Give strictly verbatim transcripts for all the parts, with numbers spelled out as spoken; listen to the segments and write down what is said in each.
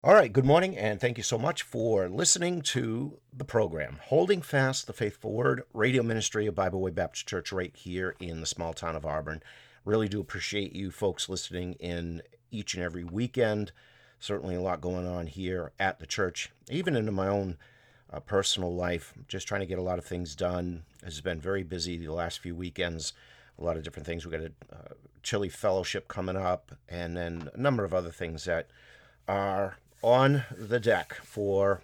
All right, good morning, and thank you so much for listening to the program, Holding Fast the Faithful Word, radio ministry of Bible Way Baptist Church right here in the small town of Auburn. Really do appreciate you folks listening in each and every weekend. Certainly a lot going on here at the church, even into my own uh, personal life, just trying to get a lot of things done. It's been very busy the last few weekends, a lot of different things. We've got a uh, chili fellowship coming up, and then a number of other things that are on the deck for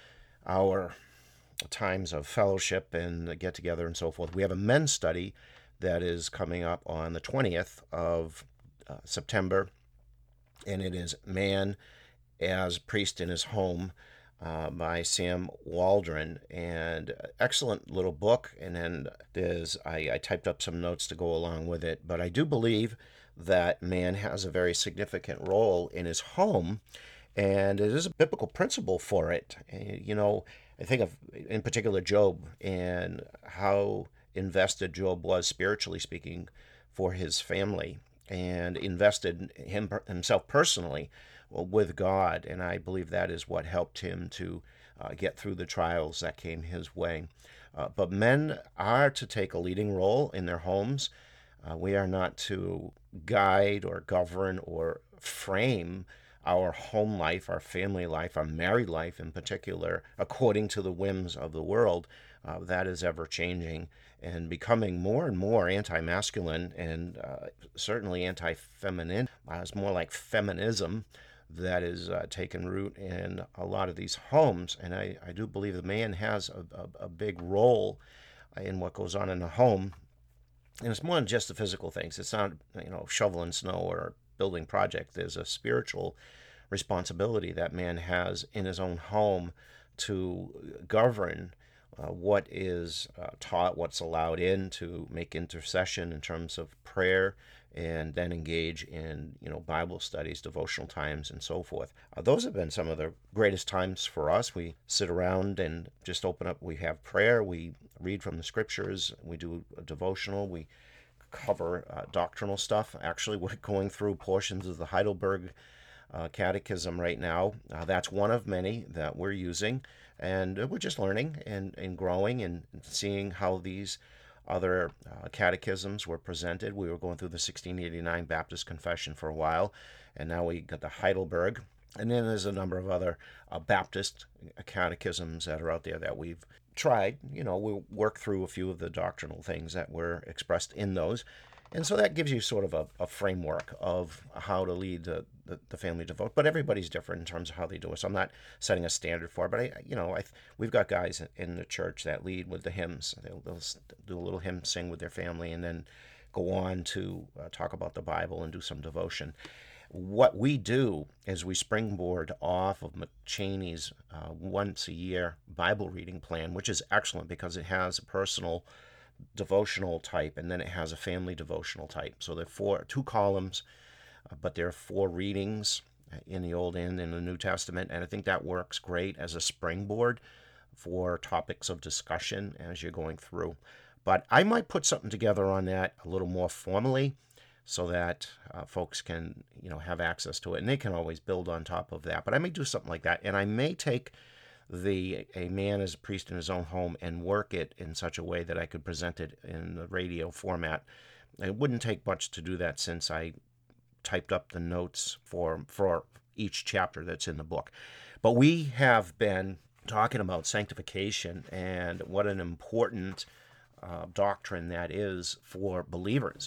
our times of fellowship and get together and so forth. We have a men's study that is coming up on the twentieth of uh, September, and it is Man as Priest in His Home uh, by Sam Waldron. And excellent little book. And then there's I, I typed up some notes to go along with it. But I do believe that man has a very significant role in his home, and it is a biblical principle for it. You know, I think of, in particular, Job and how invested Job was, spiritually speaking, for his family, and invested him himself personally with God. And I believe that is what helped him to uh, get through the trials that came his way. Uh, but men are to take a leading role in their homes. Uh, we are not to guide or govern or frame our home life, our family life, our married life in particular, according to the whims of the world. Uh, that is ever changing and becoming more and more anti-masculine, and uh, certainly anti-feminine. Uh, it's more like feminism that is uh, taken root in a lot of these homes. And I, I do believe the man has a, a, a big role in what goes on in the home. And it's more than just the physical things. It's not, you know, shoveling snow or building project. There's a spiritual responsibility that man has in his own home to govern uh, what is uh, taught, what's allowed in, to make intercession in terms of prayer, and then engage in, you know, Bible studies, devotional times, and so forth. Uh, those have been some of the greatest times for us. We sit around and just open up. We have prayer. We read from the scriptures. We do a devotional. We cover uh, doctrinal stuff. Actually, we're going through portions of the Heidelberg uh, Catechism right now. Uh, that's one of many that we're using, and uh, we're just learning and, and growing and seeing how these other uh, catechisms were presented. We were going through the sixteen eighty-nine Baptist Confession for a while, and now we got the Heidelberg. And then there's a number of other uh, Baptist catechisms that are out there that we've tried. You know, we'll work through a few of the doctrinal things that were expressed in those. And so that gives you sort of a, a framework of how to lead the, the, the family devote. But everybody's different in terms of how they do it. So I'm not setting a standard for it. But, I, you know, I, we've got guys in the church that lead with the hymns. They'll, they'll do a little hymn sing with their family and then go on to uh, talk about the Bible and do some devotion. What we do is we springboard off of McChaney's uh, once a year Bible reading plan, which is excellent because it has a personal devotional type and then it has a family devotional type. So there are four, two columns, uh, but there are four readings in the Old and in the New Testament, and I think that works great as a springboard for topics of discussion as you're going through. But I might put something together on that a little more formally, so that uh, folks can, you know, have access to it, and they can always build on top of that. But I may do something like that, and I may take the a man as a priest in his own home and work it in such a way that I could present it in the radio format. It wouldn't take much to do that, since I typed up the notes for for each chapter that's in the book. But we have been talking about sanctification and what an important uh, doctrine that is for believers.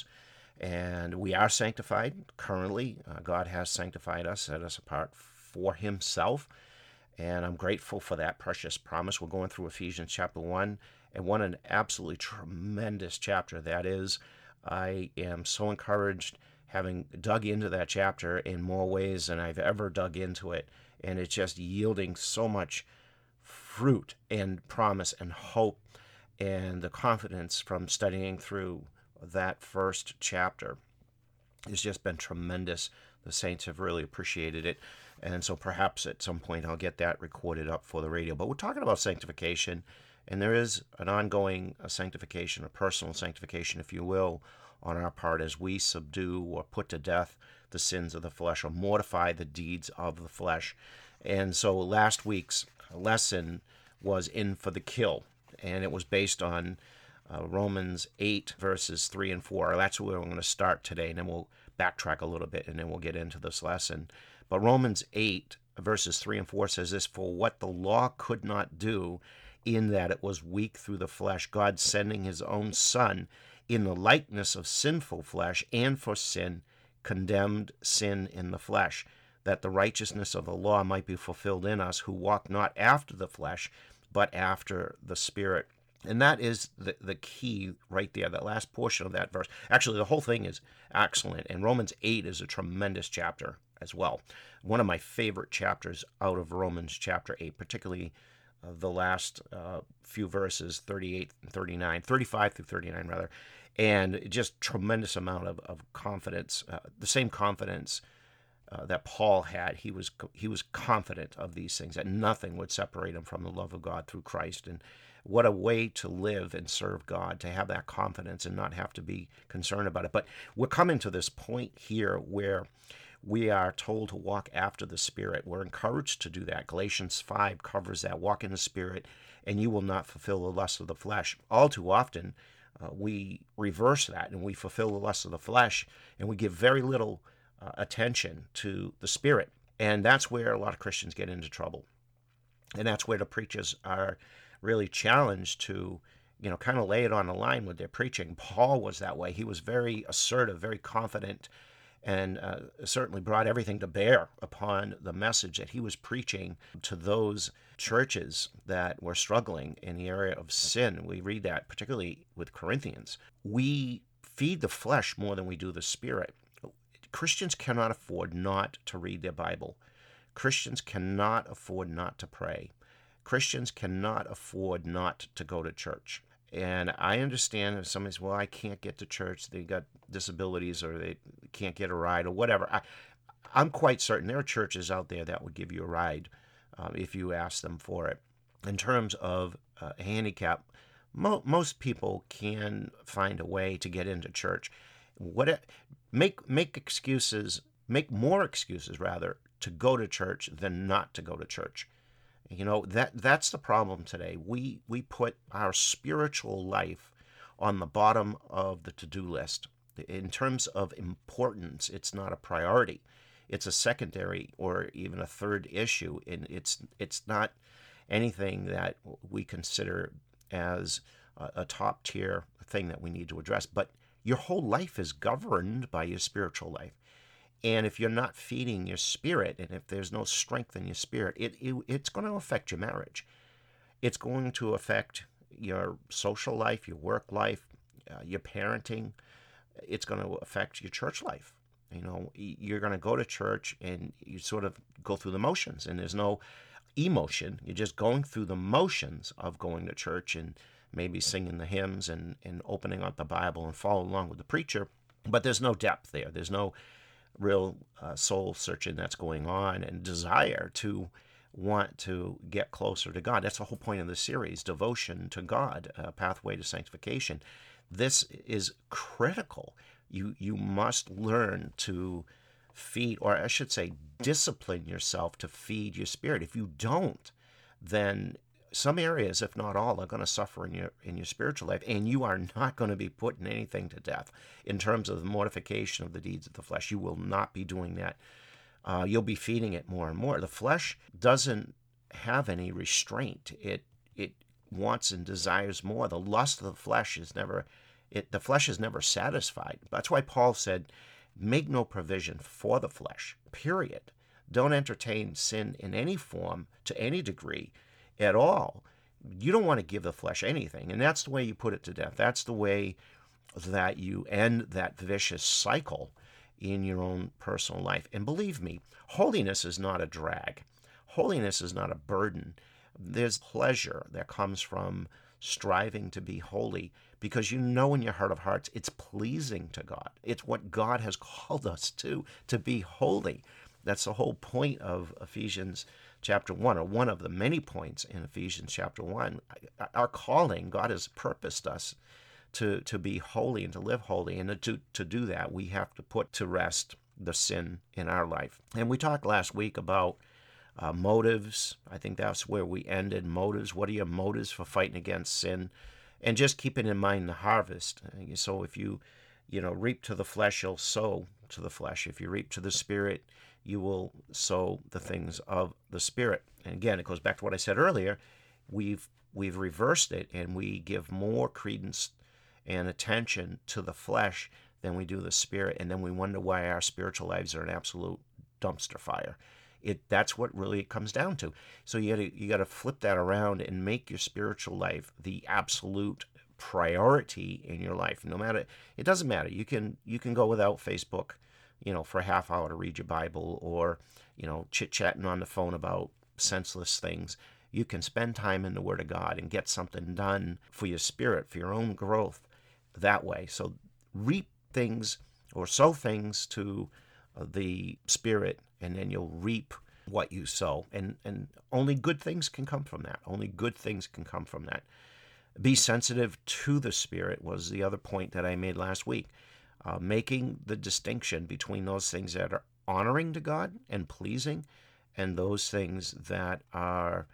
And we are sanctified currently. Uh, God has sanctified us, set us apart for Himself. And I'm grateful for that precious promise. We're going through Ephesians chapter one, and what an absolutely tremendous chapter that is. I am so encouraged, having dug into that chapter in more ways than I've ever dug into it. And it's just yielding so much fruit and promise and hope, and the confidence from studying through that first chapter has just been tremendous. The saints have really appreciated it. And so perhaps at some point I'll get that recorded up for the radio. But we're talking about sanctification, and there is an ongoing sanctification, a personal sanctification, if you will, on our part as we subdue or put to death the sins of the flesh, or mortify the deeds of the flesh. And so last week's lesson was in for the kill, and it was based on uh, Romans eight, verses three and four. That's where we're going to start today, and then we'll backtrack a little bit, and then we'll get into this lesson. But Romans eight, verses three and four says this: "For what the law could not do, in that it was weak through the flesh, God sending his own Son in the likeness of sinful flesh, and for sin condemned sin in the flesh, that the righteousness of the law might be fulfilled in us, who walk not after the flesh, but after the Spirit." And that is the, the key right there, that last portion of that verse. Actually, the whole thing is excellent, and Romans eight is a tremendous chapter as well. One of my favorite chapters out of Romans chapter eight, particularly uh, the last uh, few verses, thirty-eight and thirty-nine, thirty-five through thirty-nine rather, and just tremendous amount of, of confidence, uh, the same confidence uh, that Paul had. He was he was confident of these things, that nothing would separate him from the love of God through Christ. And what a way to live and serve God, to have that confidence and not have to be concerned about it. But we're coming to this point here where we are told to walk after the Spirit. We're encouraged to do that. Galatians five covers that. Walk in the Spirit, and you will not fulfill the lust of the flesh. All too often, uh, we reverse that, and we fulfill the lust of the flesh, and we give very little uh, attention to the Spirit. And that's where a lot of Christians get into trouble. And that's where the preachers are really challenged to, you know, kind of lay it on the line with their preaching. Paul was that way. He was very assertive, very confident, and uh, certainly brought everything to bear upon the message that he was preaching to those churches that were struggling in the area of sin. We read that particularly with Corinthians. We feed the flesh more than we do the Spirit. Christians cannot afford not to read their Bible. Christians cannot afford not to pray. Christians cannot afford not to go to church. And I understand if somebody says, well, I can't get to church, they got disabilities, or they can't get a ride, or whatever. I, I'm quite certain there are churches out there that would give you a ride um, if you ask them for it. In terms of uh, handicap, mo- most people can find a way to get into church. What make make excuses, make more excuses rather, to go to church than not to go to church. You know, that that's the problem today. We we put our spiritual life on the bottom of the to-do list. In terms of importance, it's not a priority. It's a secondary or even a third issue, and it's it's not anything that we consider as a, a top-tier thing that we need to address. But your whole life is governed by your spiritual life. And if you're not feeding your spirit, and if there's no strength in your spirit, it, it it's going to affect your marriage. It's going to affect your social life, your work life, uh, your parenting. It's going to affect your church life. You know, you're going to go to church and you sort of go through the motions, and there's no emotion. You're just going through the motions of going to church and maybe singing the hymns and, and opening up the Bible and following along with the preacher. But there's no depth there. There's no real uh, soul searching that's going on, and desire to want to get closer to God. That's the whole point of the series, Devotion to God, a Pathway to Sanctification. This is critical. You you must learn to feed, or I should say, discipline yourself to feed your spirit. If you don't, then some areas, if not all, are going to suffer in your in your spiritual life, and you are not going to be putting anything to death in terms of the mortification of the deeds of the flesh. You will not be doing that. Uh, you'll be feeding it more and more. The flesh doesn't have any restraint. It it wants and desires more. The lust of the flesh is never it. The flesh is never satisfied. That's why Paul said, "Make no provision for the flesh." Period. Don't entertain sin in any form, to any degree at all. You don't want to give the flesh anything, and that's the way you put it to death. That's the way that you end that vicious cycle in your own personal life. And believe me, holiness is not a drag. Holiness is not a burden. There's pleasure that comes from striving to be holy, because you know in your heart of hearts it's pleasing to God. It's what God has called us to, to be holy. That's the whole point of Ephesians chapter one, or one of the many points in Ephesians chapter one. Our calling, God has purposed us to, to be holy and to live holy. And to, to do that, we have to put to rest the sin in our life. And we talked last week about Uh, motives, I think that's where we ended. Motives, what are your motives for fighting against sin? And just keeping in mind the harvest. So if you, you know, reap to the flesh, you'll sow to the flesh. If you reap to the Spirit, you will sow the things of the Spirit. And again, it goes back to what I said earlier. We've we've reversed it, and we give more credence and attention to the flesh than we do the Spirit, and then we wonder why our spiritual lives are an absolute dumpster fire. It that's what really it comes down to. So you gotta you gotta flip that around and make your spiritual life the absolute priority in your life. No matter it doesn't matter. You can you can go without Facebook, you know, for a half hour to read your Bible, or you know, chit chatting on the phone about senseless things. You can spend time in the Word of God and get something done for your spirit, for your own growth that way. So reap things or sow things to the Spirit, and then you'll reap what you sow. And, and only good things can come from that. Only good things can come from that. Be sensitive to the Spirit was the other point that I made last week. Uh, making the distinction between those things that are honoring to God and pleasing, and those things that are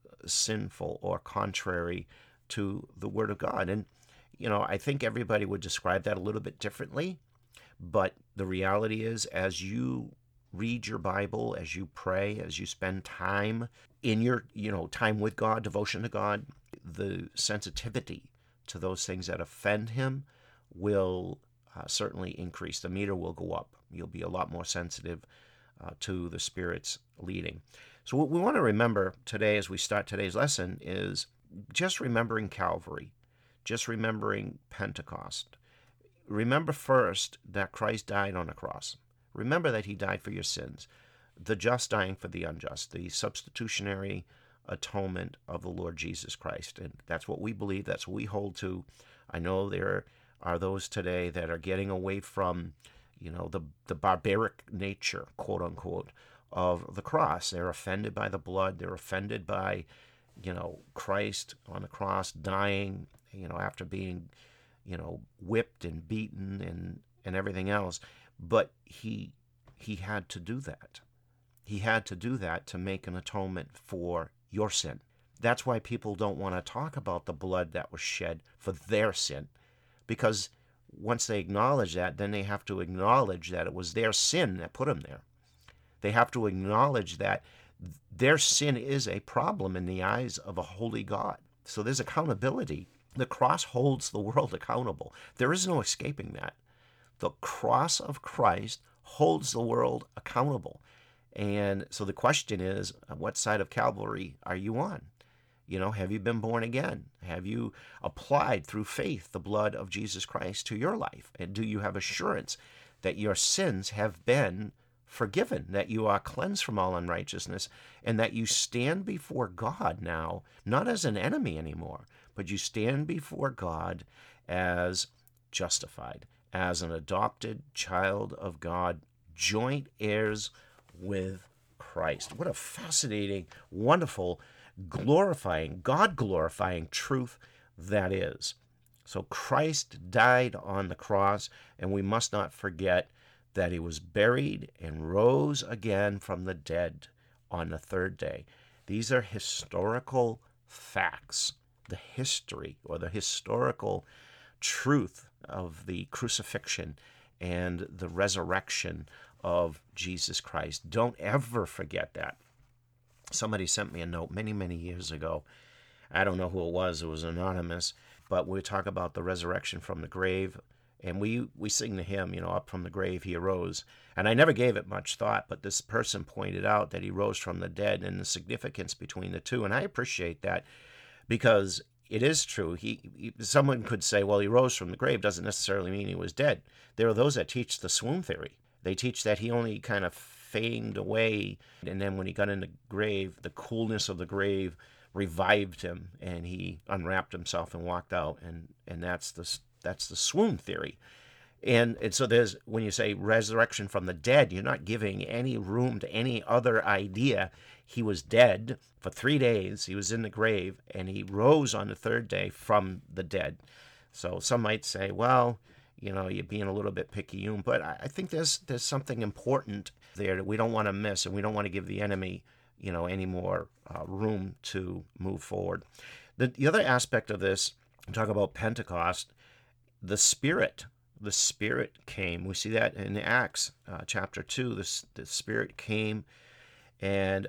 sinful or contrary to the Word of God. And, you know, I think everybody would describe that a little bit differently, but the reality is, as you read your Bible, as you pray, as you spend time in your, you know, time with God, devotion to God, the sensitivity to those things that offend Him will uh, certainly increase. The meter will go up. You'll be a lot more sensitive uh, to the Spirit's leading. So what we want to remember today as we start today's lesson is just remembering Calvary, just remembering Pentecost. Remember first that Christ died on the cross. Remember that He died for your sins, the just dying for the unjust, the substitutionary atonement of the Lord Jesus Christ. And that's what we believe, that's what we hold to. I know there are those today that are getting away from, you know, the, the barbaric nature, quote unquote, of the cross. They're offended by the blood. They're offended by, you know, Christ on the cross dying, you know, after being, you know, whipped and beaten and, and everything else. But he he had to do that. He had to do that to make an atonement for your sin. That's why people don't want to talk about the blood that was shed for their sin, because once they acknowledge that, then they have to acknowledge that it was their sin that put them there. They have to acknowledge that their sin is a problem in the eyes of a holy God. So there's accountability. The cross holds the world accountable. There is no escaping that. The cross of Christ holds the world accountable. And so the question is, what side of Calvary are you on? You know, have you been born again? Have you applied through faith the blood of Jesus Christ to your life? And do you have assurance that your sins have been forgiven, that you are cleansed from all unrighteousness, and that you stand before God now, not as an enemy anymore, but you stand before God as justified, as an adopted child of God, joint heirs with Christ. What a fascinating, wonderful, glorifying, God-glorifying truth that is. So Christ died on the cross, and we must not forget that He was buried and rose again from the dead on the third day. These are historical facts, the history or the historical truth of the crucifixion and the resurrection of Jesus Christ. Don't ever forget that. Somebody sent me a note many, many years ago. I don't know who it was. It was anonymous. But we talk about the resurrection from the grave. And we, we sing the hymn, you know, up from the grave He arose. And I never gave it much thought, but this person pointed out that He rose from the dead and the significance between the two. And I appreciate that, because it is true. He, he someone could say, well, He rose from the grave doesn't necessarily mean He was dead. There are those that teach the swoon theory. They teach that He only kind of faded away, and then when He got in the grave, the coolness of the grave revived Him, and He unwrapped Himself and walked out. And, and that's the that's the swoon theory. And, and so there's, when you say resurrection from the dead, you're not giving any room to any other idea. He was dead for three days. He was in the grave, and He rose on the third day from the dead. So some might say, well, you know, you're being a little bit picayune, but I think there's there's something important there that we don't want to miss, and we don't want to give the enemy, you know, any more uh, room to move forward. The, the other aspect of this, talk about Pentecost, the Spirit. The Spirit came. We see that in Acts uh, chapter two. The, the Spirit came and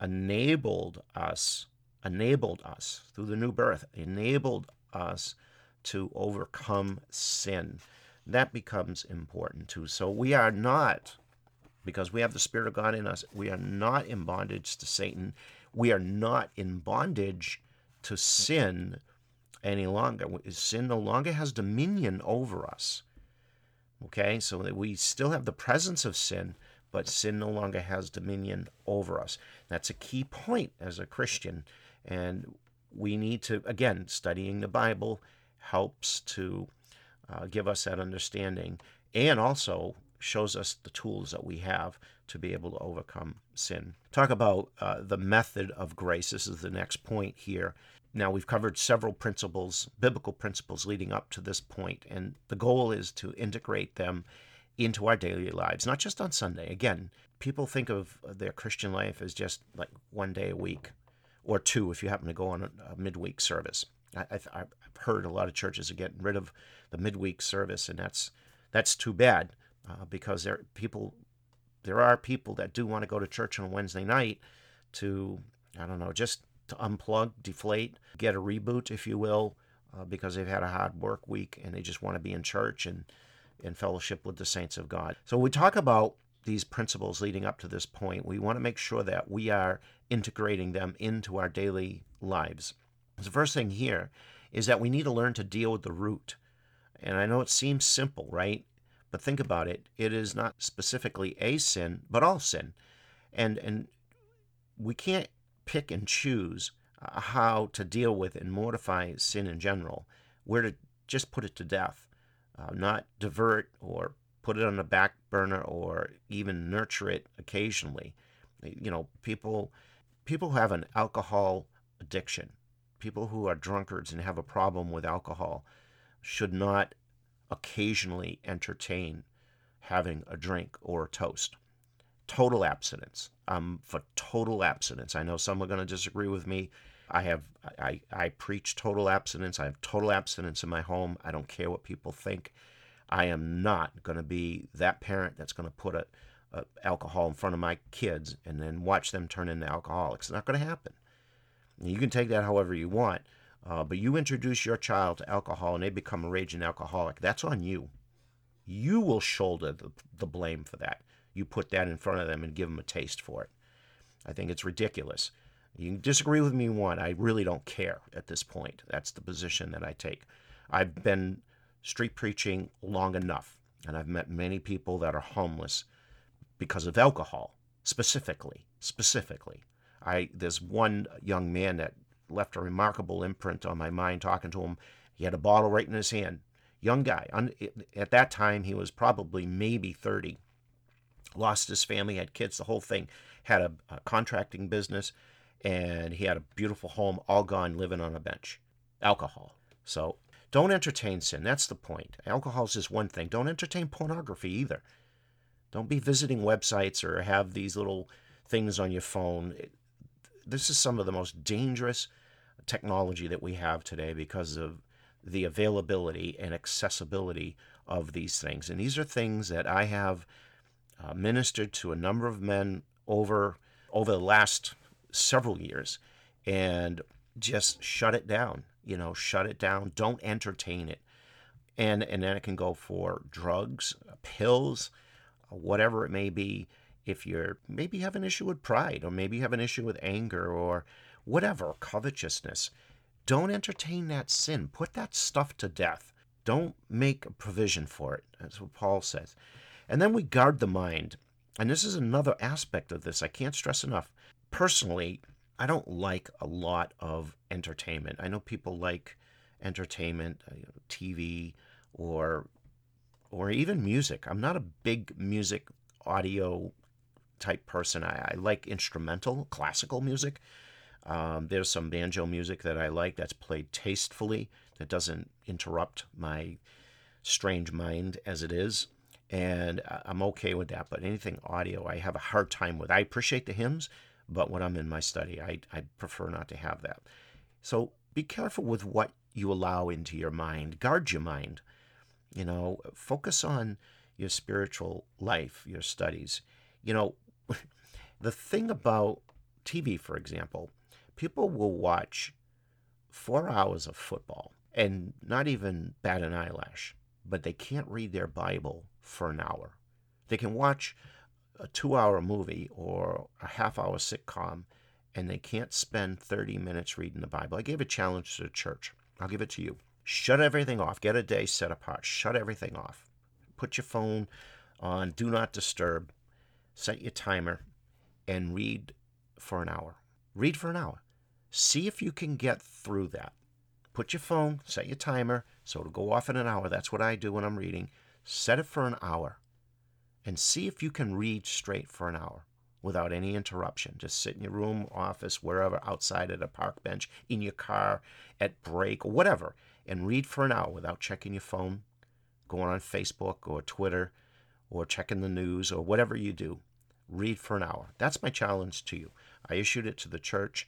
enabled us, enabled us through the new birth, enabled us to overcome sin. That becomes important too. So we are not, because we have the Spirit of God in us, we are not in bondage to Satan. We are not in bondage to sin any longer. Sin no longer has dominion over us. Okay, so that we still have the presence of sin, but sin no longer has dominion over us. That's a key point as a Christian. And we need to, again, studying the Bible helps to uh, give us that understanding, and also shows us the tools that we have to be able to overcome sin. Talk about uh, the method of grace. This is the next point here. Now, we've covered several principles, biblical principles leading up to this point, and the goal is to integrate them into our daily lives, not just on Sunday. Again, people think of their Christian life as just like one day a week, or two if you happen to go on a, a midweek service. I, I've, I've heard a lot of churches are getting rid of the midweek service, and that's that's too bad uh, because there people there are people that do want to go to church on a Wednesday night to, I don't know, just to unplug, deflate, get a reboot, if you will, uh, because they've had a hard work week and they just want to be in church and in fellowship with the saints of God. So we talk about these principles leading up to this point. We want to make sure that we are integrating them into our daily lives. The first thing here is that we need to learn to deal with the root. And I know it seems simple, right? But think about it. It is not specifically a sin, but all sin. And and we can't pick and choose uh, how to deal with and mortify sin in general. We're to just put it to death, uh, not divert or put it on the back burner or even nurture it occasionally. You know, people people who have an alcohol addiction, people who are drunkards and have a problem with alcohol, should not occasionally entertain having a drink or a toast. Total abstinence. Um, for total abstinence. I know some are going to disagree with me. I have I, I preach total abstinence. I have total abstinence in my home. I don't care what people think. I am not going to be that parent that's going to put a, a alcohol in front of my kids and then watch them turn into alcoholics. It's not going to happen. You can take that however you want, uh, but you introduce your child to alcohol and they become a raging alcoholic. That's on you. You will shoulder the, the blame for that. You put that in front of them and give them a taste for it. I think it's ridiculous. You can disagree with me one. I really don't care at this point. That's the position that I take. I've been street preaching long enough, and I've met many people that are homeless because of alcohol, specifically. Specifically. I there's one young man that left a remarkable imprint on my mind talking to him. He had a bottle right in his hand. Young guy. At that time, he was probably maybe thirty. Lost his family, had kids, the whole thing. Had a, a contracting business, and he had a beautiful home, all gone, living on a bench. Alcohol. So don't entertain sin. That's the point. Alcohol is just one thing. Don't entertain pornography either. Don't be visiting websites or have these little things on your phone. This is some of the most dangerous technology that we have today because of the availability and accessibility of these things. And these are things that I have Uh, ministered to a number of men over over the last several years, and just shut it down. You know, shut it down. Don't entertain it, and and then it can go for drugs, pills, whatever it may be. If you're maybe have an issue with pride, or maybe you have an issue with anger, or whatever, covetousness, don't entertain that sin. Put that stuff to death. Don't make a provision for it. That's what Paul says. And then we guard the mind. And this is another aspect of this I can't stress enough. Personally, I don't like a lot of entertainment. I know people like entertainment, you know, T V, or or even music. I'm not a big music audio type person. I, I like instrumental, classical music. Um, there's some banjo music that I like that's played tastefully, that doesn't interrupt my strange mind as it is. And I'm okay with that, but anything audio I have a hard time with. I appreciate the hymns, But when I'm in my study, I, I prefer not to have that. So be careful with what you allow into your mind. Guard your mind. You know, focus on your spiritual life, your studies. You know, the thing about T V, for example, people will watch four hours of football and not even bat an eyelash, but they can't read their Bible for an hour. They can watch a two-hour movie or a half-hour sitcom, and they can't spend thirty minutes reading the Bible. I gave a challenge to the church. I'll give it to you. Shut everything off. Get a day set apart. Shut everything off. Put your phone on Do Not Disturb. Set your timer and read for an hour. Read for an hour. See if you can get through that. Put your phone, set your timer, so it'll go off in an hour. That's what I do when I'm reading. Set it for an hour and see if you can read straight for an hour without any interruption. Just sit in your room, office, wherever, outside at a park bench, in your car, at break, or whatever, and read for an hour without checking your phone, going on Facebook or Twitter, or checking the news, or whatever you do. Read for an hour. That's my challenge to you. I issued it to the church,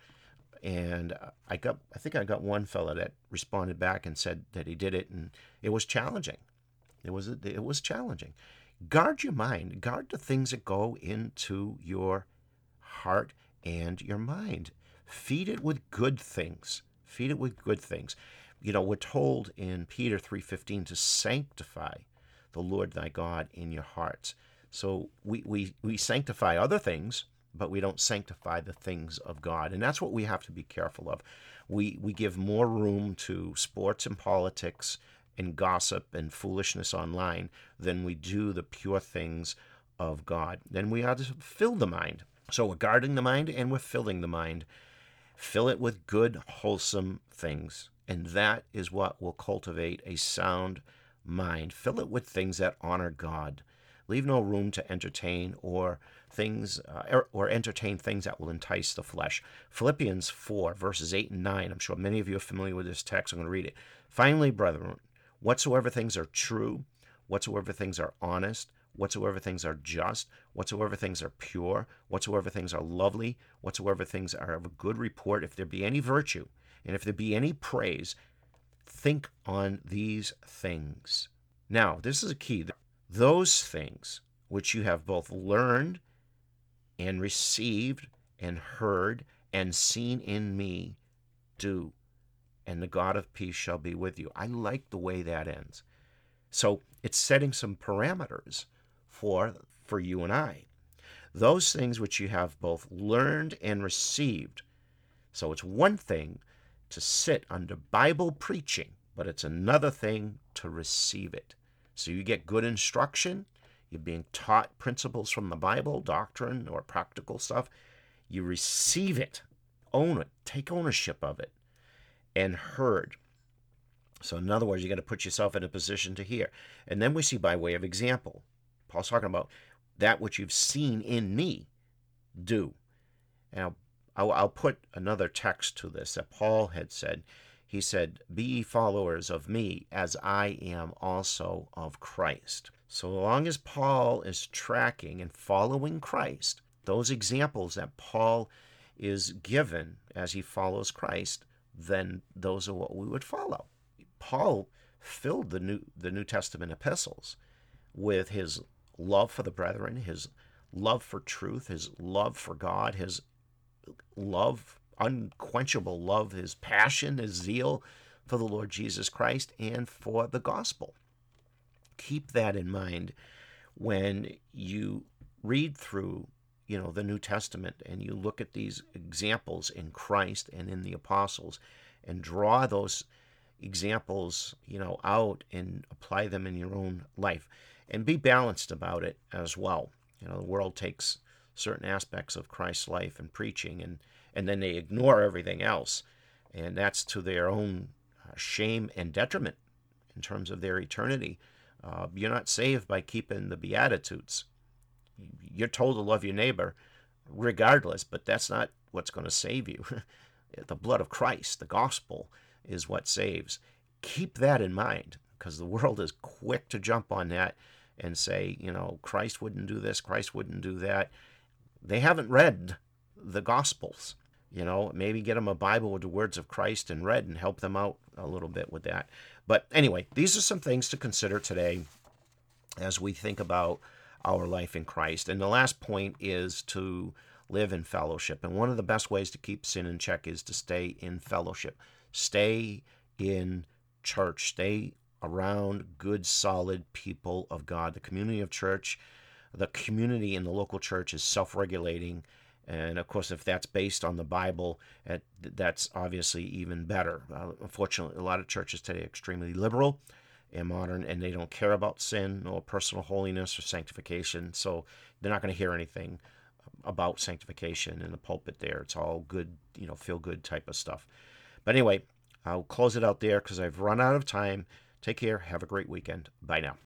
and I got, I think I got one fella that responded back and said that he did it, and it was challenging. It was, it was challenging. Guard your mind. Guard the things that go into your heart and your mind. Feed it with good things. Feed it with good things. You know, we're told in Peter three fifteen to sanctify the Lord thy God in your hearts. So we, we, we sanctify other things, but we don't sanctify the things of God. And that's what we have to be careful of. We, we give more room to sports and politics and gossip and foolishness online than we do the pure things of God. Then we are to fill the mind. So we're guarding the mind and we're filling the mind. Fill it with good, wholesome things. And that is what will cultivate a sound mind. Fill it with things that honor God. Leave no room to entertain or things uh, or, or entertain things that will entice the flesh. Philippians four, verses eight and nine. I'm sure many of you are familiar with this text. I'm going to read it. Finally, brethren, whatsoever things are true, whatsoever things are honest, whatsoever things are just, whatsoever things are pure, whatsoever things are lovely, whatsoever things are of a good report, if there be any virtue, and if there be any praise, think on these things. Now, this is a key. Those things which you have both learned and received and heard and seen in me, do, and the God of peace shall be with you. I like the way that ends. So it's setting some parameters for, for you and I. Those things which you have both learned and received. So it's one thing to sit under Bible preaching, but it's another thing to receive it. So you get good instruction. You're being taught principles from the Bible, doctrine or practical stuff. You receive it, own it, take ownership of it, and heard. So in other words, you got to put yourself in a position to hear. And then we see by way of example. Paul's talking about that which you've seen in me, do. And I'll, I'll put another text to this that Paul had said. He said, be ye followers of me as I am also of Christ. So long as Paul is tracking and following Christ, those examples that Paul is given as he follows Christ, then those are what we would follow. Paul filled the New, the New Testament epistles with his love for the brethren, his love for truth, his love for God, his love, unquenchable love, his passion, his zeal for the Lord Jesus Christ and for the gospel. Keep that in mind when you read through, you know, the New Testament and you look at these examples in Christ and in the apostles and draw those examples, you know, out and apply them in your own life and be balanced about it as well. You know, the world takes certain aspects of Christ's life and preaching and, and then they ignore everything else. And that's to their own uh, shame and detriment in terms of their eternity. Uh, you're not saved by keeping the Beatitudes. You're told to love your neighbor regardless, but that's not what's going to save you. The blood of Christ, the gospel, is what saves. Keep that in mind, because the world is quick to jump on that and say, you know, Christ wouldn't do this, Christ wouldn't do that. They haven't read the Gospels. You know, maybe get them a Bible with the words of Christ and read and help them out a little bit with that. But anyway, these are some things to consider today as we think about our life in Christ. And the last point is to live in fellowship. And one of the best ways to keep sin in check is to stay in fellowship. Stay in church. Stay around good, solid people of God. The community of church, the community in the local church is self-regulating. And of course, if that's based on the Bible, that's obviously even better. Uh, unfortunately, a lot of churches today are extremely liberal and modern, and they don't care about sin or personal holiness or sanctification. So they're not going to hear anything about sanctification in the pulpit there. It's all good, you know, feel good type of stuff. But anyway, I'll close it out there because I've run out of time. Take care. Have a great weekend. Bye now.